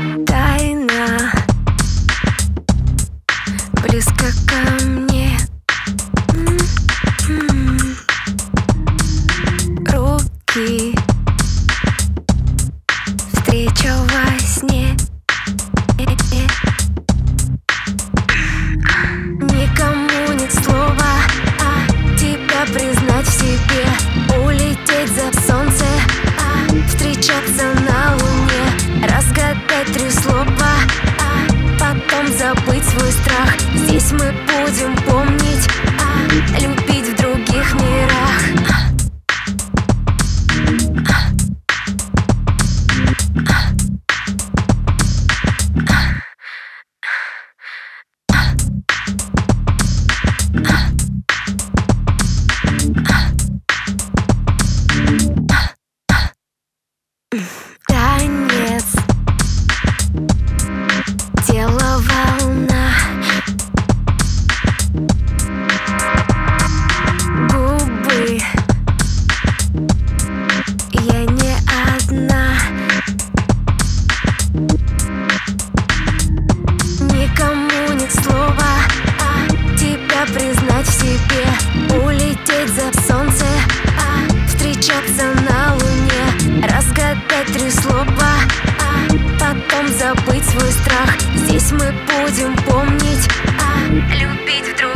Тайна близко ко мне. Руки, встреча во сне. Никому нет слова, тебя признать в себе. Улететь за солнце, встречаться на луне. Разгадать 3 слова, потом забыть свой страх. Здесь мы будем помнить, любить в других мирах. Танец, тело волна, губы, я не одна. Никому нет слова, тебя признать в себе. Улететь за солнце, встречаться на луне. Разгадать 3 слова, потом забыть свой страх. Здесь мы будем помнить, любить вдруг.